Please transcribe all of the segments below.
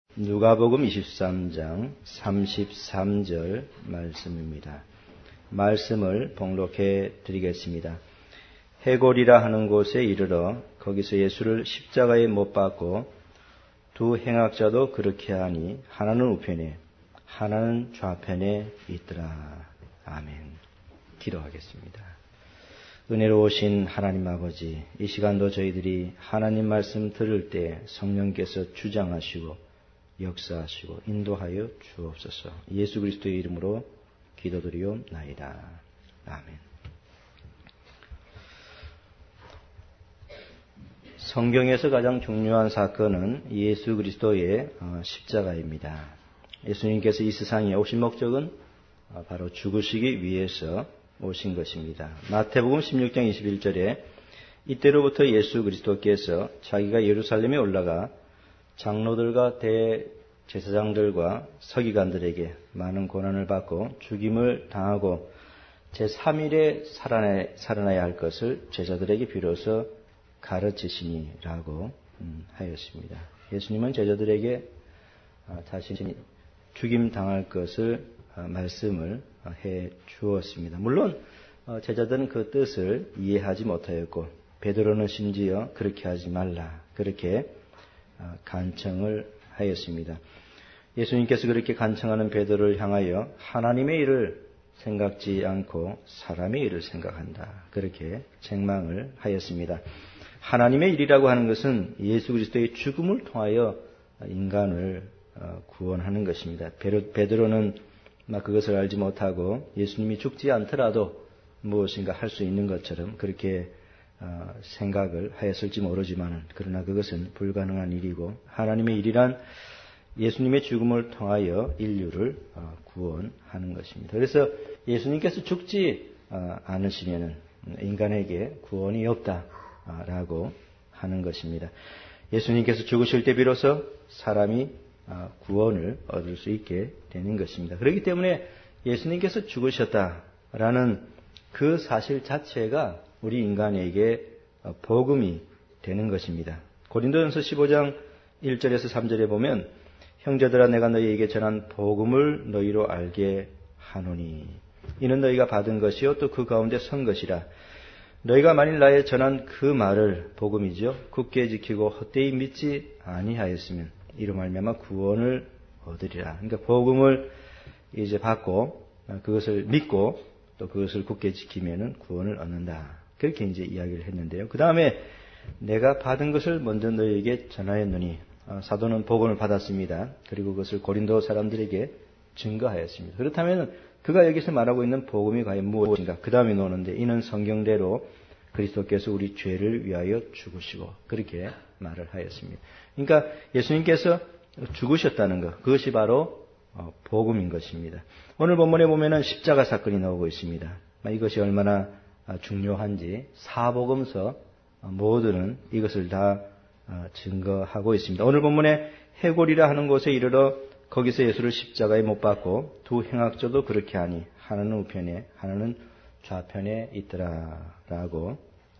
누가복음 23장 33절 말씀입니다. 말씀을 봉독해 드리겠습니다. 해골이라 하는 곳에 이르러 거기서 예수를 십자가에 못 박고 두 행악자도 그렇게 하니 하나는 우편에 하나는 좌편에 있더라. 아멘. 기도하겠습니다. 은혜로우신 하나님 아버지, 이 시간도 저희들이 하나님 말씀 들을 때 성령께서 주장하시고 역사하시고 인도하여 주옵소서. 예수 그리스도의 이름으로 기도드리옵나이다. 아멘. 성경에서 가장 중요한 사건은 예수 그리스도의 십자가입니다. 예수님께서 이 세상에 오신 목적은 바로 죽으시기 위해서 오신 것입니다. 마태복음 16장 21절에 이때로부터 예수 그리스도께서 자기가 예루살렘에 올라가 장로들과 대제사장들과 서기관들에게 많은 고난을 받고 죽임을 당하고 제3일에 살아나야 할 것을 제자들에게 비로소 가르치시니라고 하였습니다. 예수님은 제자들에게 자신이 죽임 당할 것을 말씀을 해 주었습니다. 물론 제자들은 그 뜻을 이해하지 못하였고 베드로는 심지어 그렇게 하지 말라 그렇게 간청을 하였습니다. 예수님께서 그렇게 간청하는 베드로를 향하여 하나님의 일을 생각지 않고 사람의 일을 생각한다. 그렇게 책망을 하였습니다. 하나님의 일이라고 하는 것은 예수 그리스도의 죽음을 통하여 인간을 구원하는 것입니다. 베드로는 그것을 알지 못하고 예수님이 죽지 않더라도 무엇인가 할 수 있는 것처럼 그렇게 생각을 하였을지 모르지만 그러나 그것은 불가능한 일이고 하나님의 일이란 예수님의 죽음을 통하여 인류를 구원하는 것입니다. 그래서 예수님께서 죽지 않으시면 인간에게 구원이 없다라고 하는 것입니다. 예수님께서 죽으실 때 비로소 사람이 구원을 얻을 수 있게 되는 것입니다. 그렇기 때문에 예수님께서 죽으셨다라는 그 사실 자체가 우리 인간에게 복음이 되는 것입니다. 고린도전서 15장 1절에서 3절에 보면 형제들아 내가 너희에게 전한 복음을 너희로 알게 하노니 이는 너희가 받은 것이요 또 그 가운데 선 것이라 너희가 만일 나의 전한 그 말을 복음이죠 굳게 지키고 헛되이 믿지 아니하였으면 이로 말미암아 구원을 얻으리라. 그러니까 복음을 이제 받고 그것을 믿고 또 그것을 굳게 지키면은 구원을 얻는다. 그렇게 이제 이야기를 했는데요. 그 다음에 내가 받은 것을 먼저 너희에게 전하였노니 사도는 복음을 받았습니다. 그리고 그것을 고린도 사람들에게 증거하였습니다. 그렇다면 그가 여기서 말하고 있는 복음이 과연 무엇인가? 그 다음에 노는데 이는 성경대로 그리스도께서 우리 죄를 위하여 죽으시고 그렇게 말을 하였습니다. 그러니까 예수님께서 죽으셨다는 것 그것이 바로 복음인 것입니다. 오늘 본문에 보면은 십자가 사건이 나오고 있습니다. 이것이 얼마나 중요한지 사복음서 모두는 이것을 다 증거하고 있습니다. 오늘 본문에 해골이라 하는 곳에 이르러 거기서 예수를 십자가에 못 박고 두 행악자도 그렇게 하니 하나는 우편에 하나는 좌편에 있더라라고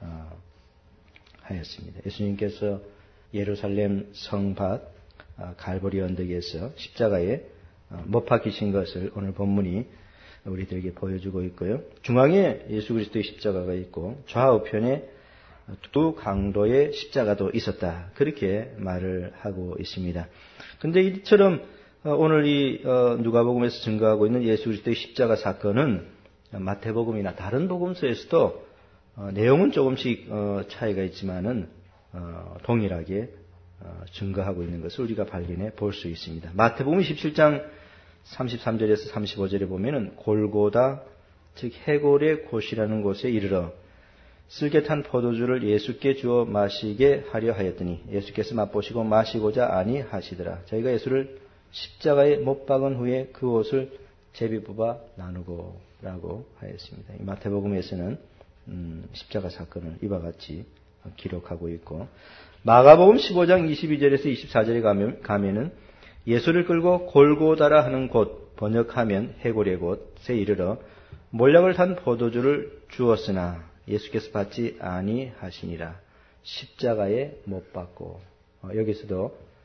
하였습니다. 예수님께서 예루살렘 성밭 갈보리 언덕에서 십자가에 못 박히신 것을 오늘 본문이 우리들에게 보여주고 있고요. 중앙에 예수 그리스도의 십자가가 있고 좌우편에 두 강도의 십자가도 있었다. 그렇게 말을 하고 있습니다. 그런데 이처럼 오늘 이 누가복음에서 증거하고 있는 예수 그리스도의 십자가 사건은 마태복음이나 다른 복음서에서도 내용은 조금씩 차이가 있지만은 동일하게 증거하고 있는 것을 우리가 발견해 볼 수 있습니다. 마태복음 17장 33절에서 35절에 보면은 골고다 즉 해골의 곳이라는 곳에 이르러 쓸개 탄 포도주를 예수께 주어 마시게 하려 하였더니 예수께서 맛보시고 마시고자 아니하시더라. 저희가 예수를 십자가에 못 박은 후에 그 옷을 제비 뽑아 나누고 라고 하였습니다. 이 마태복음에서는 십자가 사건을 이와 같이 기록하고 있고 마가복음 15장 22절에서 24절에 가면은 예수를 끌고 골고다라 하는 곳 번역하면 해골의 곳에 이르러 몰약을 탄 포도주를 주었으나 예수께서 받지 아니하시니라. 십자가에 못 박고 여기서도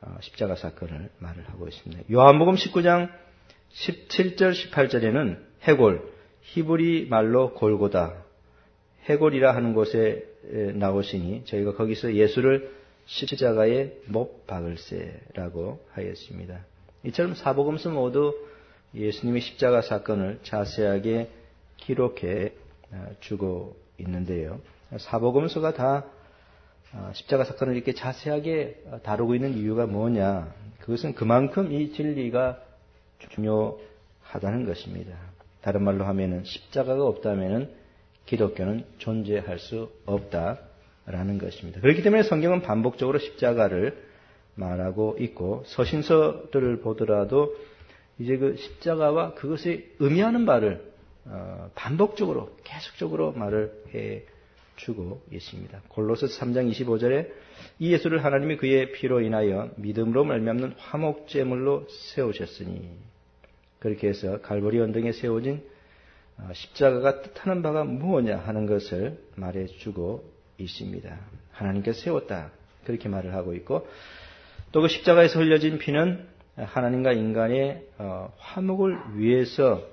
십자가 사건을 말을 하고 있습니다. 요한복음 19장 17절 18절에는 해골, 히브리 말로 골고다, 해골이라 하는 곳에 나오시니 저희가 거기서 예수를 십자가에 못 박을세라고 하였습니다. 이처럼 사복음서 모두 예수님의 십자가 사건을 자세하게 기록해 주고 있는데요. 사복음서가 다 십자가 사건을 이렇게 자세하게 다루고 있는 이유가 뭐냐? 그것은 그만큼 이 진리가 중요하다는 것입니다. 다른 말로 하면은 십자가가 없다면은 기독교는 존재할 수 없다라는 것입니다. 그렇기 때문에 성경은 반복적으로 십자가를 말하고 있고 서신서들을 보더라도 이제 그 십자가와 그것이 의미하는 바를 반복적으로 계속적으로 말을 해 주고 있습니다. 골로새서 3장 25절에 이 예수를 하나님이 그의 피로 인하여 믿음으로 말미암는 화목제물로 세우셨으니, 그렇게 해서 갈보리 언덕에 세워진 십자가가 뜻하는 바가 무엇냐 하는 것을 말해주고 있습니다. 하나님께서 세웠다, 그렇게 말을 하고 있고, 또 그 십자가에서 흘려진 피는 하나님과 인간의 화목을 위해서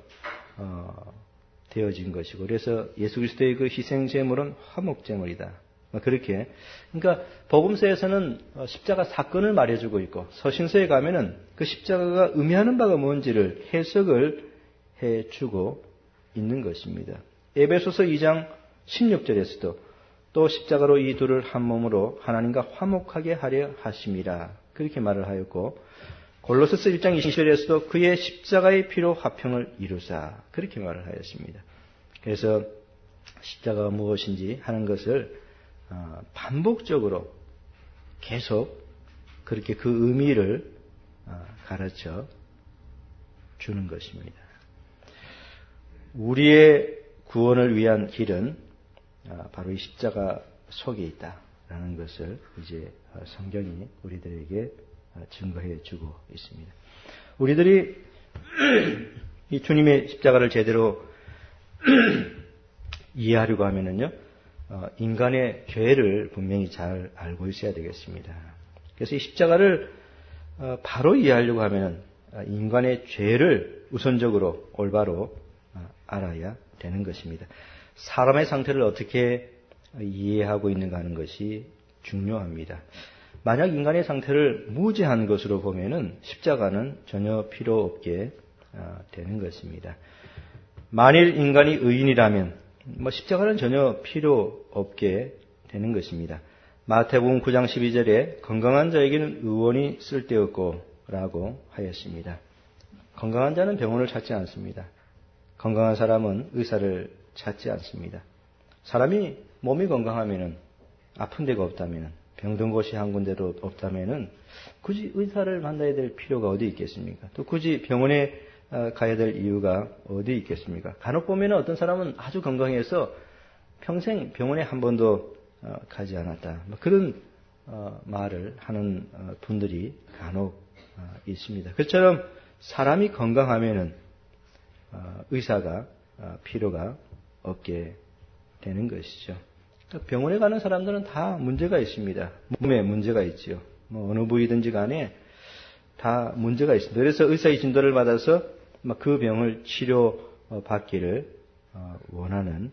되어진 것이고, 그래서 예수 그리스도의 그 희생제물은 화목제물이다. 그렇게, 그러니까 복음서에서는 십자가 사건을 말해주고 있고, 서신서에 가면은 그 십자가가 의미하는 바가 뭔지를 해석을 해주고 있는 것입니다. 에베소서 2장 16절에서도 또 십자가로 이 둘을 한 몸으로 하나님과 화목하게 하려 하심이라, 그렇게 말을 하였고, 골로새서 1장 20절에서도 그의 십자가의 피로 화평을 이루사, 그렇게 말을 하였습니다. 그래서 십자가가 무엇인지 하는 것을 반복적으로 계속 그렇게 그 의미를 가르쳐 주는 것입니다. 우리의 구원을 위한 길은 바로 이 십자가 속에 있다라는 것을 이제 성경이 우리들에게 증거해 주고 있습니다. 우리들이 이 주님의 십자가를 제대로 이해하려고 하면은요, 인간의 죄를 분명히 잘 알고 있어야 되겠습니다. 그래서 이 십자가를 바로 이해하려고 하면은 인간의 죄를 우선적으로 올바로 알아야 되는 것입니다. 사람의 상태를 어떻게 이해하고 있는가 하는 것이 중요합니다. 만약 인간의 상태를 무죄한 것으로 보면은 십자가는 전혀 필요 없게 되는 것입니다. 만일 인간이 의인이라면 십자가는 전혀 필요 없게 되는 것입니다. 마태복음 9장 12절에 건강한 자에게는 의원이 쓸데없고 라고 하였습니다. 건강한 자는 병원을 찾지 않습니다. 건강한 사람은 의사를 찾지 않습니다. 사람이 몸이 건강하면은, 아픈 데가 없다면은, 병든 곳이 한 군데도 없다면은 굳이 의사를 만나야 될 필요가 어디 있겠습니까? 또 굳이 병원에 가야 될 이유가 어디 있겠습니까? 간혹 보면 어떤 사람은 아주 건강해서 평생 병원에 한 번도 가지 않았다, 그런 말을 하는 분들이 간혹 있습니다. 그처럼 사람이 건강하면은 의사가 필요가 없게 되는 것이죠. 병원에 가는 사람들은 다 문제가 있습니다. 몸에 문제가 있지요. 어느 부위든지 간에 다 문제가 있습니다. 그래서 의사의 진도를 받아서 그 병을 치료받기를 원하는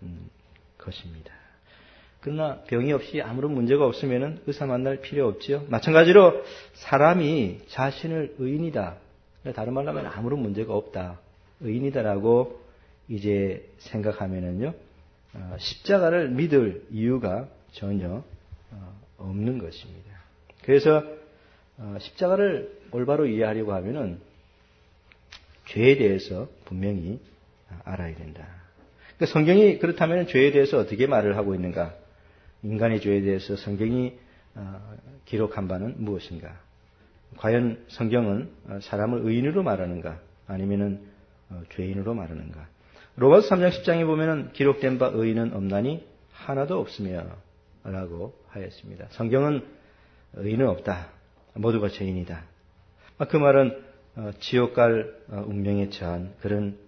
것입니다. 그러나 병이 없이 아무런 문제가 없으면 의사 만날 필요 없지요. 마찬가지로 사람이 자신을 의인이다, 다른 말로 하면 아무런 문제가 없다, 의인이다라고 이제 생각하면은요, 십자가를 믿을 이유가 전혀 없는 것입니다. 그래서 십자가를 올바로 이해하려고 하면은 죄에 대해서 분명히 알아야 된다. 그러니까 성경이 그렇다면 죄에 대해서 어떻게 말을 하고 있는가? 인간의 죄에 대해서 성경이 기록한 바는 무엇인가? 과연 성경은 사람을 의인으로 말하는가? 아니면은 죄인으로 말하는가? 로마서 3장 10장에 보면은 기록된 바 의인은 없나니 하나도 없으며 라고 하였습니다. 성경은 의인은 없다, 모두가 죄인이다. 그 말은 지옥 갈 운명에 처한 그런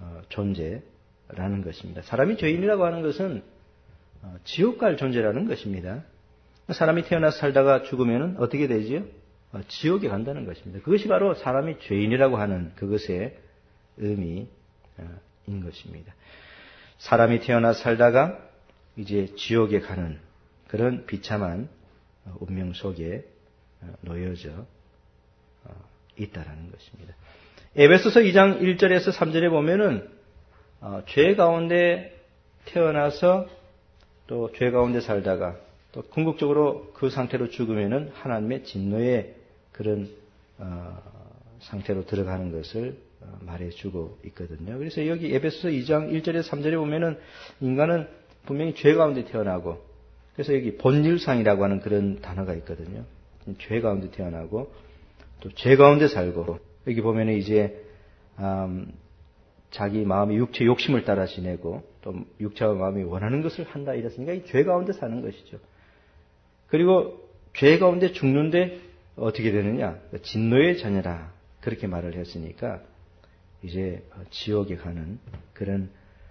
존재라는 것입니다. 사람이 죄인이라고 하는 것은 지옥 갈 존재라는 것입니다. 사람이 태어나서 살다가 죽으면 어떻게 되지요? 지옥에 간다는 것입니다. 그것이 바로 사람이 죄인이라고 하는 그것의 의미인 것입니다. 사람이 태어나 살다가 이제 지옥에 가는 그런 비참한 운명 속에 놓여져 있다라는 것입니다. 에베소서 2장 1절에서 3절에 보면은 죄 가운데 태어나서 또 죄 가운데 살다가 또 궁극적으로 그 상태로 죽으면은 하나님의 진노의 그런 상태로 들어가는 것을 말해주고 있거든요. 그래서 여기 에베소서 2장 1절에서 3절에 보면은 인간은 분명히 죄 가운데 태어나고 그래서 여기 본질상이라고 하는 그런 단어가 있거든요. 죄 가운데 태어나고 또 죄 가운데 살고 여기 보면은 이제 자기 마음이 육체 욕심을 따라 지내고 또 육체와 마음이 원하는 것을 한다 이랬으니까 이 죄 가운데 사는 것이죠. 그리고 죄 가운데 죽는데 어떻게 되느냐? 진노의 자녀라 그렇게 말을 했으니까 이제 지옥에 가는 그런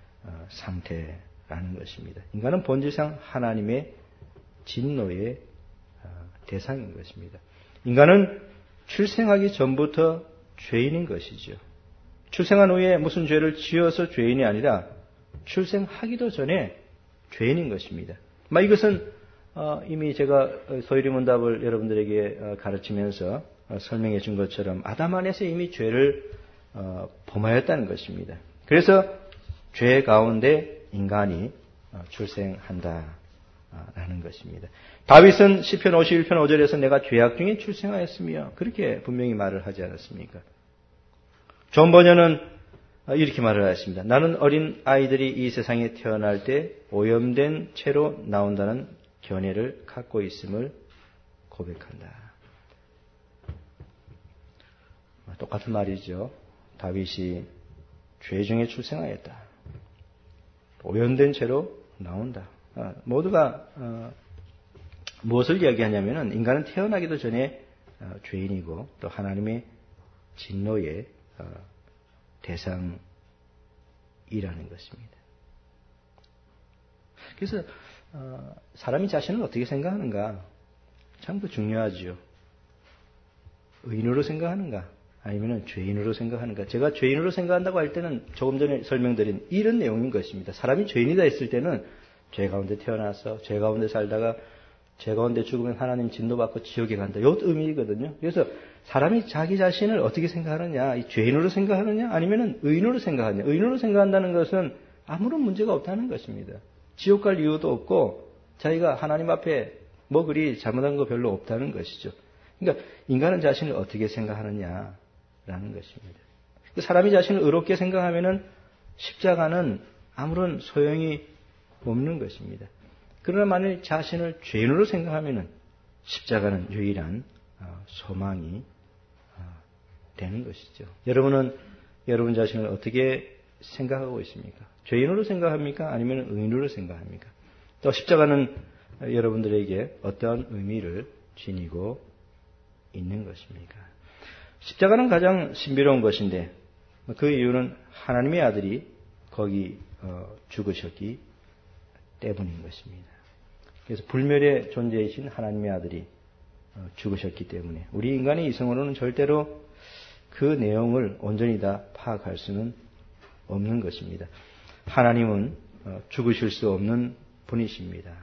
상태라는 것입니다. 인간은 본질상 하나님의 진노의 대상인 것입니다. 인간은 출생하기 전부터 죄인인 것이죠. 출생한 후에 무슨 죄를 지어서 죄인이 아니라 출생하기도 전에 죄인인 것입니다. 이것은 이미 제가 소유리문답을 여러분들에게 가르치면서 설명해 준 것처럼 아담 안에서 이미 죄를 범하였다는 것입니다. 그래서 죄 가운데 인간이 출생한다라는 것입니다. 다윗은 시편 51편 5절에서 내가 죄악 중에 출생하였으며 그렇게 분명히 말을 하지 않았습니까? 존 버녀는 이렇게 말을 하였습니다. 나는 어린 아이들이 이 세상에 태어날 때 오염된 채로 나온다는 견해를 갖고 있음을 고백한다. 똑같은 말이죠. 다윗이 죄 중에 출생하였다. 오염된 채로 나온다. 모두가 무엇을 이야기하냐면은 인간은 태어나기도 전에 죄인이고 또 하나님의 진노의 대상이라는 것입니다. 그래서 사람이 자신을 어떻게 생각하는가 참 중요하지요. 의인으로 생각하는가 아니면 죄인으로 생각하는가. 제가 죄인으로 생각한다고 할 때는 조금 전에 설명드린 이런 내용인 것입니다. 사람이 죄인이다 했을 때는 죄 가운데 태어나서 죄 가운데 살다가 죄 가운데 죽으면 하나님 진노받고 지옥에 간다. 이것 의미거든요. 그래서 사람이 자기 자신을 어떻게 생각하느냐, 이 죄인으로 생각하느냐, 아니면 의인으로 생각하느냐. 의인으로 생각한다는 것은 아무런 문제가 없다는 것입니다. 지옥 갈 이유도 없고 자기가 하나님 앞에 뭐 그리 잘못한 거 별로 없다는 것이죠. 그러니까 인간은 자신을 어떻게 생각하느냐라는 것입니다. 사람이 자신을 의롭게 생각하면은 십자가는 아무런 소용이 없는 것입니다. 그러나 만일 자신을 죄인으로 생각하면은 십자가는 유일한 소망이 되는 것이죠. 여러분은 여러분 자신을 어떻게 생각하고 있습니까? 죄인으로 생각합니까? 아니면 의인으로 생각합니까? 또 십자가는 여러분들에게 어떠한 의미를 지니고 있는 것입니까? 십자가는 가장 신비로운 것인데 그 이유는 하나님의 아들이 거기 죽으셨기 때문인 것입니다. 그래서 불멸의 존재이신 하나님의 아들이 죽으셨기 때문에 우리 인간의 이성으로는 절대로 그 내용을 온전히 다 파악할 수는 없는 것입니다. 하나님은 죽으실 수 없는 분이십니다.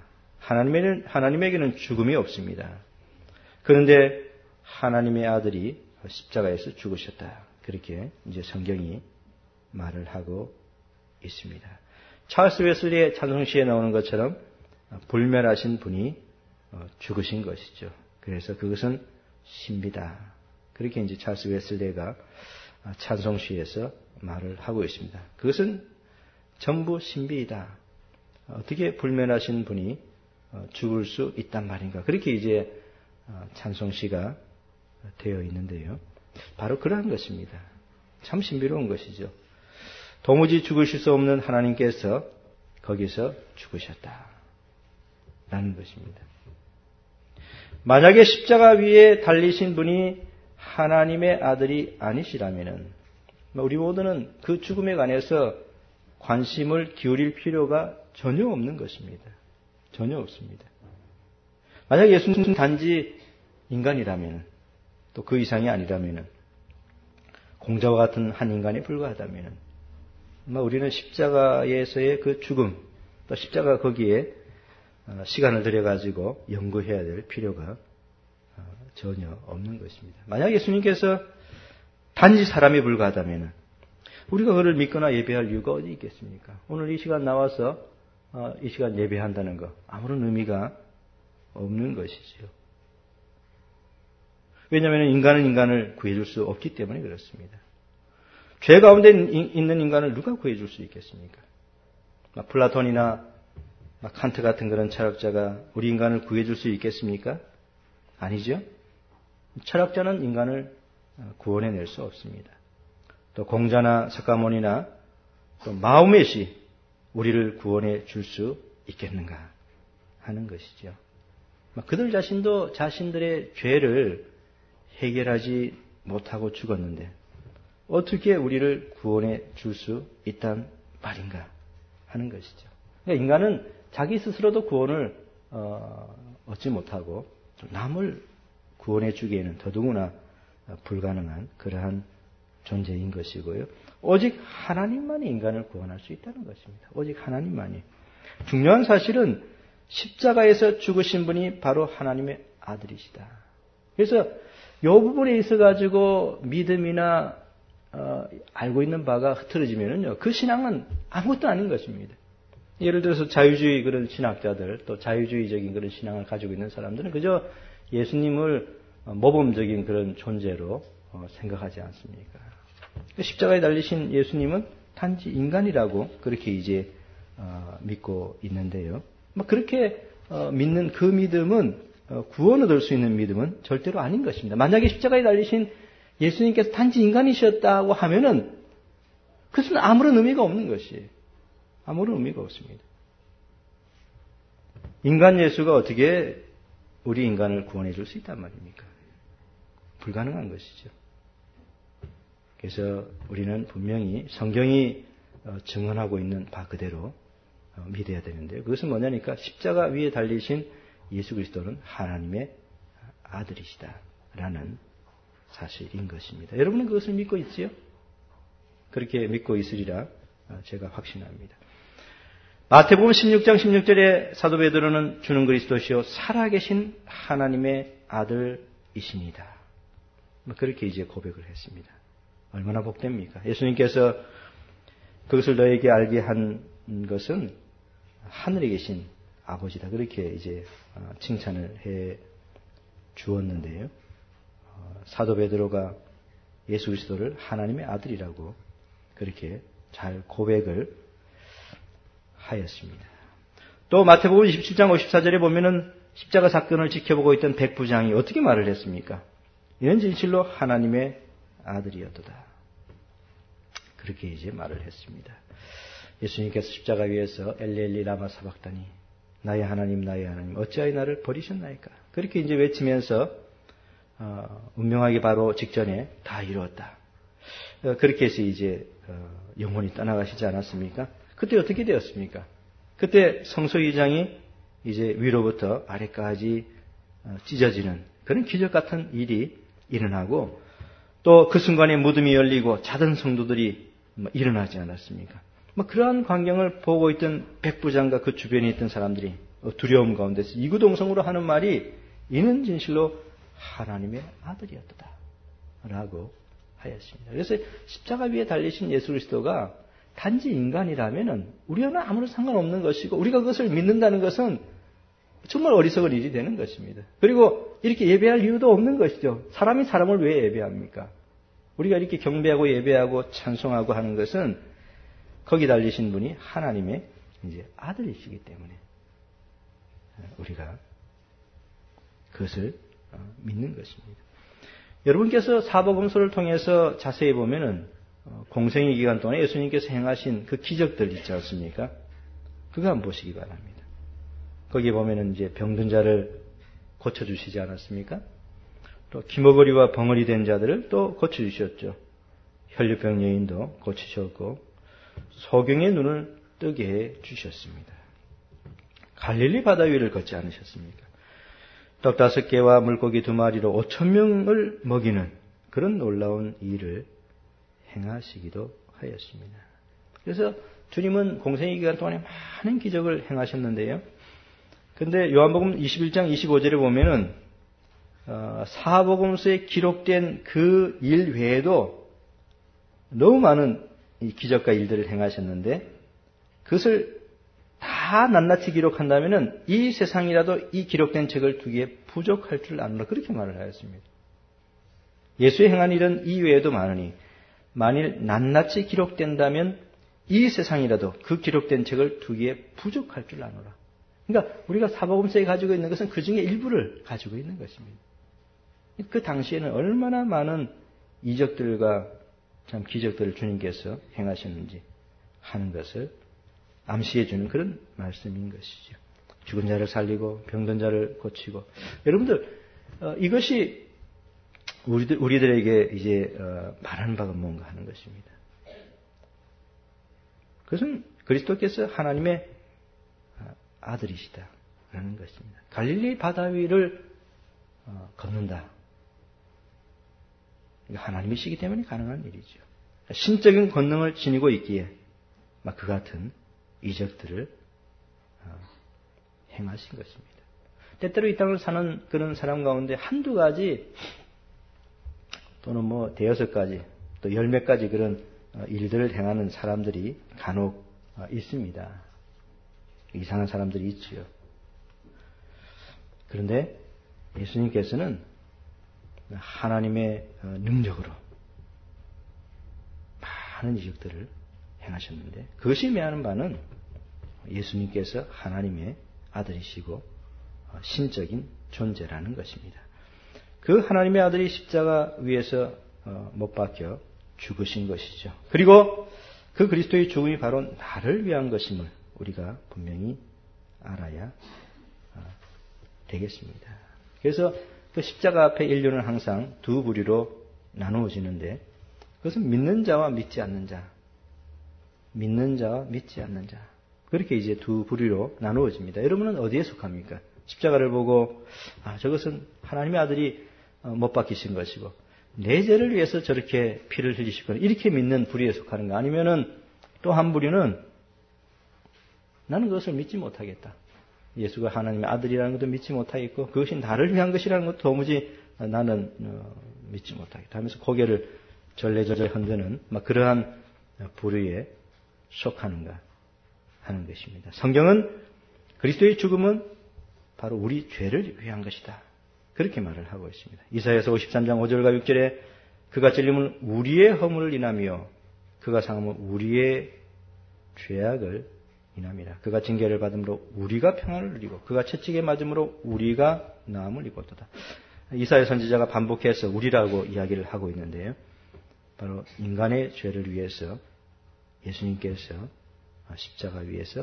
하나님에게는 죽음이 없습니다. 그런데 하나님의 아들이 십자가에서 죽으셨다. 그렇게 이제 성경이 말을 하고 있습니다. 찰스 웨슬리의 찬송시에 나오는 것처럼 불멸하신 분이 죽으신 것이죠. 그래서 그것은 신비다. 그렇게 이제 찰스 웨슬리가 찬송시에서 말을 하고 있습니다. 그것은 전부 신비이다. 어떻게 불멸하신 분이 죽을 수 있단 말인가. 그렇게 이제 찬송시가 되어 있는데요. 바로 그러한 것입니다. 참 신비로운 것이죠. 도무지 죽으실 수 없는 하나님께서 거기서 죽으셨다. 라는 것입니다. 만약에 십자가 위에 달리신 분이 하나님의 아들이 아니시라면 우리 모두는 그 죽음에 관해서 관심을 기울일 필요가 전혀 없는 것입니다. 전혀 없습니다. 만약 예수님은 단지 인간이라면 또 그 이상이 아니라면은 공자와 같은 한 인간에 불과하다면은 우리는 십자가에서의 그 죽음, 또 십자가 거기에 시간을 들여가지고 연구해야 될 필요가 전혀 없는 것입니다. 만약 예수님께서 단지 사람에 불과하다면 우리가 그를 믿거나 예배할 이유가 어디 있겠습니까? 오늘 이 시간 나와서 이 시간 예배한다는 것 아무런 의미가 없는 것이지요. 왜냐하면 인간은 인간을 구해줄 수 없기 때문에 그렇습니다. 죄 가운데 있는 인간을 누가 구해줄 수 있겠습니까? 플라톤이나 칸트 같은 그런 철학자가 우리 인간을 구해줄 수 있겠습니까? 아니죠. 철학자는 인간을 구원해낼 수 없습니다. 또 공자나 석가모니나 또 마호멧이 우리를 구원해 줄 수 있겠는가 하는 것이죠. 그들 자신도 자신들의 죄를 해결하지 못하고 죽었는데 어떻게 우리를 구원해 줄 수 있단 말인가 하는 것이죠. 그러니까 인간은 자기 스스로도 구원을 얻지 못하고 남을 구원해 주기에는 더더구나 불가능한 그러한 존재인 것이고요. 오직 하나님만이 인간을 구원할 수 있다는 것입니다. 오직 하나님만이. 중요한 사실은 십자가에서 죽으신 분이 바로 하나님의 아들이시다. 그래서 이 부분에 있어 가지고 믿음이나 알고 있는 바가 흐트러지면은요, 그 신앙은 아무것도 아닌 것입니다. 예를 들어서 자유주의 그런 신학자들, 또 자유주의적인 그런 신앙을 가지고 있는 사람들은 그저 예수님을 모범적인 그런 존재로 생각하지 않습니까? 십자가에 달리신 예수님은 단지 인간이라고 그렇게 이제 믿고 있는데요. 그렇게 믿는 그 믿음은 구원 얻을 수 있는 믿음은 절대로 아닌 것입니다. 만약에 십자가에 달리신 예수님께서 단지 인간이셨다고 하면은 그것은 아무런 의미가 없는 것이에요. 아무런 의미가 없습니다. 인간 예수가 어떻게 우리 인간을 구원해 줄 수 있단 말입니까? 불가능한 것이죠. 그래서 우리는 분명히 성경이 증언하고 있는 바 그대로 믿어야 되는데요. 그것은 뭐냐니까 십자가 위에 달리신 예수 그리스도는 하나님의 아들이시다라는 사실인 것입니다. 여러분은 그것을 믿고 있지요? 그렇게 믿고 있으리라 제가 확신합니다. 마태복음 16장 16절에 사도 베드로는 주는 그리스도시요 살아계신 하나님의 아들이십니다. 그렇게 이제 고백을 했습니다. 얼마나 복됩니까? 예수님께서 그것을 너에게 알게 한 것은 하늘에 계신 아버지다. 그렇게 이제 칭찬을 해 주었는데요. 사도 베드로가 예수 그리스도를 하나님의 아들이라고 그렇게 잘 고백을 하였습니다. 또 마태복음 27장 54절에 보면은 십자가 사건을 지켜보고 있던 백부장이 어떻게 말을 했습니까? 이는 진실로 하나님의 아들이었도다. 그렇게 이제 말을 했습니다. 예수님께서 십자가 위에서 엘리 라마 사박다니 나의 하나님 나의 하나님 어찌하여 나를 버리셨나이까? 그렇게 이제 외치면서 운명하기 바로 직전에 다 이루었다. 그렇게 해서 이제 영혼이 떠나가시지 않았습니까? 그때 어떻게 되었습니까? 그때 성소유장이 이제 위로부터 아래까지 찢어지는 그런 기적 같은 일이 일어나고 또 그 순간에 무덤이 열리고 자던 성도들이 일어나지 않았습니까? 그러한 광경을 보고 있던 백부장과 그 주변에 있던 사람들이 두려움 가운데서 이구동성으로 하는 말이 이는 진실로 하나님의 아들이었다 라고 하였습니다. 그래서 십자가 위에 달리신 예수 그리스도가 단지 인간이라면 우리와는 아무런 상관없는 것이고 우리가 그것을 믿는다는 것은 정말 어리석은 일이 되는 것입니다. 그리고 이렇게 예배할 이유도 없는 것이죠. 사람이 사람을 왜 예배합니까? 우리가 이렇게 경배하고 예배하고 찬송하고 하는 것은 거기 달리신 분이 하나님의 이제 아들이시기 때문에 우리가 그것을 믿는 것입니다. 여러분께서 사복음서를 통해서 자세히 보면은 공생의 기간 동안에 예수님께서 행하신 그 기적들 있지 않습니까? 그거 한번 보시기 바랍니다. 거기에 보면은 이제 병든 자를 고쳐주시지 않았습니까? 또 기머거리와 벙어리 된 자들을 또 고쳐주셨죠. 혈류병 여인도 고치셨고 소경의 눈을 뜨게 해 주셨습니다. 갈릴리 바다 위를 걷지 않으셨습니까? 떡 5개와 물고기 2마리로 5,000명을 먹이는 그런 놀라운 일을 행하시기도 하였습니다. 그래서 주님은 공생의 기간 동안에 많은 기적을 행하셨는데요. 근데 요한복음 21장 25절에 보면은 사복음서에 기록된 그 일 외에도 너무 많은 기적과 일들을 행하셨는데 그것을 다 낱낱이 기록한다면은 이 세상이라도 이 기록된 책을 두기에 부족할 줄 아노라 그렇게 말을 하였습니다. 예수의 행한 일은 이 외에도 많으니 만일 낱낱이 기록된다면 이 세상이라도 그 기록된 책을 두기에 부족할 줄 아노라. 그러니까 우리가 사복음서에 가지고 있는 것은 그 중에 일부를 가지고 있는 것입니다. 그 당시에는 얼마나 많은 이적들과 참 기적들을 주님께서 행하셨는지 하는 것을 암시해 주는 그런 말씀인 것이죠. 죽은 자를 살리고 병든 자를 고치고 여러분들 이것이 우리들에게 이제 말하는 바가 뭔가 하는 것입니다. 그것은 그리스도께서 하나님의 아들이시다라는 것입니다. 갈릴리 바다 위를 걷는다. 하나님이시기 때문에 가능한 일이죠. 신적인 권능을 지니고 있기에 그 같은 이적들을 행하신 것입니다. 때때로 이 땅을 사는 그런 사람 가운데 한두 가지 또는 대여섯 가지 또 열 몇 가지 그런 일들을 행하는 사람들이 간혹 있습니다. 이상한 사람들이 있지요. 그런데 예수님께서는 하나님의 능력으로 많은 이적들을 행하셨는데 그것이 의미하는 바는 예수님께서 하나님의 아들이시고 신적인 존재라는 것입니다. 그 하나님의 아들이 십자가 위에서 못 박혀 죽으신 것이죠. 그리고 그 그리스도의 죽음이 바로 나를 위한 것임을 우리가 분명히 알아야 되겠습니다. 그래서 그 십자가 앞에 인류는 항상 두 부류로 나누어지는데 그것은 믿는 자와 믿지 않는 자, 믿는 자와 믿지 않는 자 그렇게 이제 두 부류로 나누어집니다. 여러분은 어디에 속합니까? 십자가를 보고 저것은 하나님의 아들이 못 박히신 것이고 내 죄를 위해서 저렇게 피를 흘리시거나 이렇게 믿는 부류에 속하는가? 아니면은 또 한 부류는 나는 그것을 믿지 못하겠다. 예수가 하나님의 아들이라는 것도 믿지 못하겠고 그것이 나를 위한 것이라는 것도 도무지 나는 믿지 못하겠다 하면서 고개를 절레절레 흔드는 그러한 부류에 속하는가 하는 것입니다. 성경은 그리스도의 죽음은 바로 우리 죄를 위한 것이다. 그렇게 말을 하고 있습니다. 이사야서 53장 5절과 6절에 그가 찔림은 우리의 허물을 인하며 그가 상함은 우리의 죄악을 인함이라. 그가 징계를 받음으로 우리가 평안을 누리고 그가 채찍에 맞음으로 우리가 나음을 입었도다. 이사야 선지자가 반복해서 우리라고 이야기를 하고 있는데요. 바로 인간의 죄를 위해서 예수님께서 십자가 위에서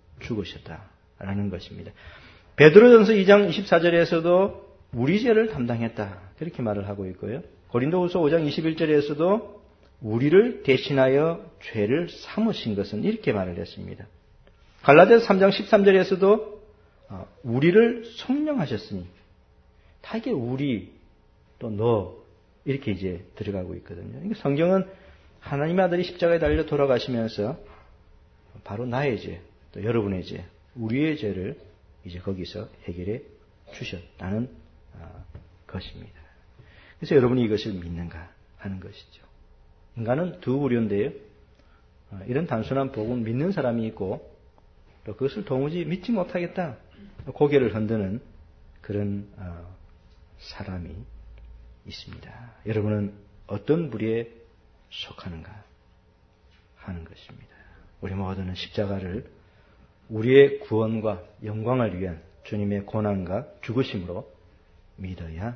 죽으셨다라는 것입니다. 베드로전서 2장 24절에서도 우리 죄를 담당했다. 그렇게 말을 하고 있고요. 고린도후서 5장 21절에서도 우리를 대신하여 죄를 삼으신 것은 이렇게 말을 했습니다. 갈라디아서 3장 13절에서도 우리를 성령하셨으니 다 이게 우리 또 너 이렇게 이제 들어가고 있거든요. 그러니까 성경은 하나님의 아들이 십자가에 달려 돌아가시면서 바로 나의 죄, 또 여러분의 죄, 우리의 죄를 이제 거기서 해결해 주셨다는 것입니다. 그래서 여러분이 이것을 믿는가 하는 것이죠. 인간은 두 부류인데요. 이런 단순한 복음 믿는 사람이 있고 또 그것을 도무지 믿지 못하겠다 고개를 흔드는 그런 사람이 있습니다. 여러분은 어떤 부류에 속하는가 하는 것입니다. 우리 모두는 십자가를 우리의 구원과 영광을 위한 주님의 고난과 죽으심으로 믿어야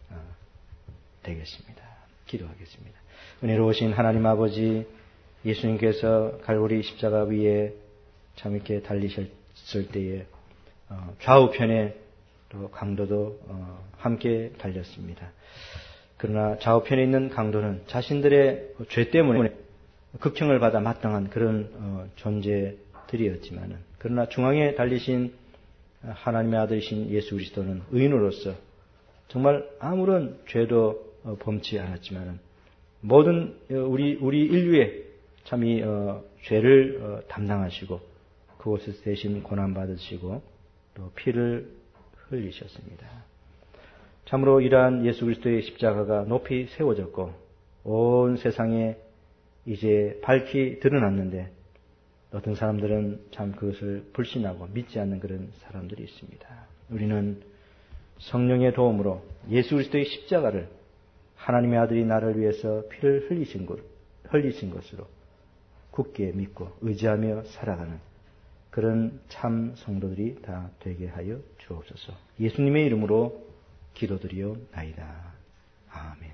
되겠습니다. 기도하겠습니다. 은혜로우신 하나님 아버지, 예수님께서 갈보리 십자가 위에 참 이렇게 달리셨을 때에 좌우편에 또 강도도 함께 달렸습니다. 그러나 좌우편에 있는 강도는 자신들의 죄 때문에 극형을 받아 마땅한 그런 존재들이었지만은 그러나 중앙에 달리신 하나님의 아들이신 예수 그리스도는 의인으로서 정말 아무런 죄도 범치 않았지만 모든 우리 인류의 참 이 죄를 담당하시고 그곳에서 대신 고난 받으시고 또 피를 흘리셨습니다. 참으로 이러한 예수 그리스도의 십자가가 높이 세워졌고 온 세상에 이제 밝히 드러났는데 어떤 사람들은 참 그것을 불신하고 믿지 않는 그런 사람들이 있습니다. 우리는 성령의 도움으로 예수 그리스도의 십자가를 하나님의 아들이 나를 위해서 피를 흘리신 것으로 굳게 믿고 의지하며 살아가는 그런 참 성도들이 다 되게 하여 주옵소서. 예수님의 이름으로 기도드리옵나이다. 아멘.